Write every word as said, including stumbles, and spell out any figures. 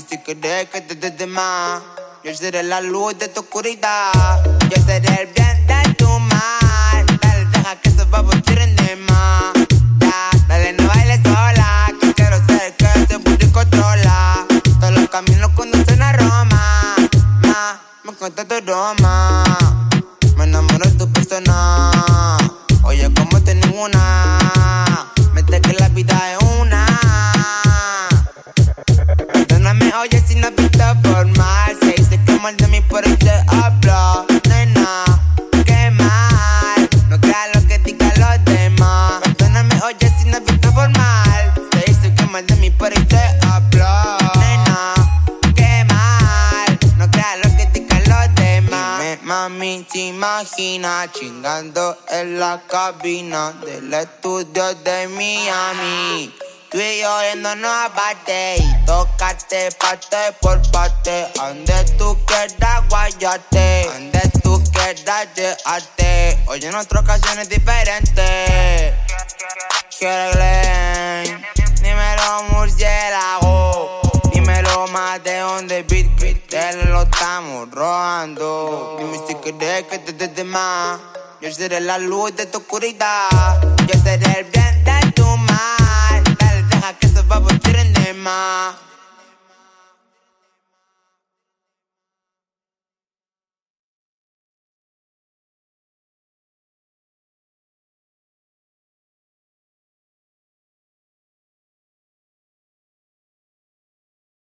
si quieres que te dé de más. Yo seré la luz de tu oscuridad. Yo seré el bien de tu mal. Dale, deja que se va a volver en de más. Ya, dale, no bailes sola. Que quiero ser que ese booty controla. Todos los caminos conducen a Roma. Ma, me encanta tu aroma. Me enamoro de tu persona. Oye, como te ninguna. Mete que la vida es una. Perdóname, oye, si no visto formal. Se dice que mal de mí, por ahí se habla. Nena, qué mal. No creas lo que digan los demás. Perdóname, oye, si no visto formal. Se dice que mal de mí, por ahí se habla. Nena, qué mal. No creas lo que digan los demás. Dime, mami, te imaginas chingando en la cabina del estudio de Miami. Tú y yo yéndonos aparte y tocarte parte por parte. Donde tú quieras guayarte, donde tú quieras llevarte. Oye, nuestra ocasión es diferente. Quiero Glenn, dímelo murciélago. Dímelo más de donde beat, que te lo estamos robando. Dime si quieres que te dé de más. Yo seré la luz de tu oscuridad. Yo seré el bien de tu mal. Que se va a volver en de más.